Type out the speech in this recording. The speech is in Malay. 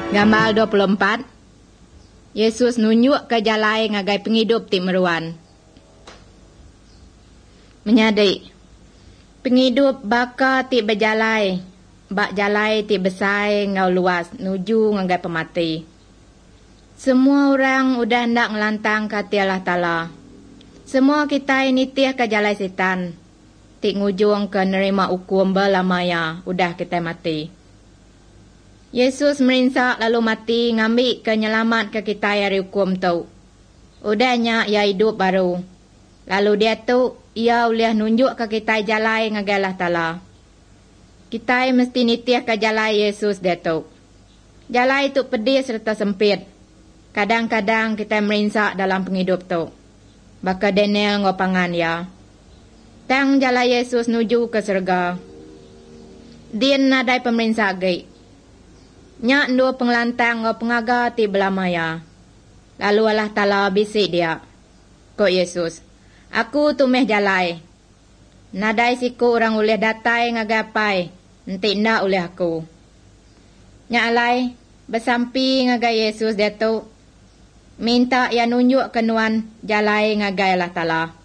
Gambar 24. Yesus nunjuk ke jalan ngagai penghidup ti meruan. Menyadik. Penghidup baka ti berjalai. Bak jalai ti besar ngau luas nuju ngagai pemati. Semua orang udah hendak ngelantang ke Allah Ta'ala. Semua kita ini tih ke jalai setan. Ti ngujung ke nerima hukum belamaya. Udah kita mati. Yesus merinsak lalu mati ngambil kenyelamat ke kita dari hukum tu. Udahnya ia hidup baru. Lalu dia tu ia boleh nunjuk ke kita jalan ngagai Allah Ta'ala. Kita mesti nitiah ke jalan Yesus dia tu. Jalan itu pedih serta sempit. Kadang-kadang kita merinsak dalam penghidup tu. Baka Daniel ngopangan ya. Tang jalan Yesus nuju ke surga. Dia nadai pemerinsak gay. Nyak dua pengelantang ngau pengaga ti belamaya. Lalu Allah Ta'ala bisik dia. Kok Yesus, aku tumeh jalai. Nadai siku orang boleh datai ngagapai. Nanti ndak oleh aku. Nyak alai, bersampi ngagai Yesus dia tu. Minta ia nunjuk kenuan jalai ngagai Allah Ta'ala.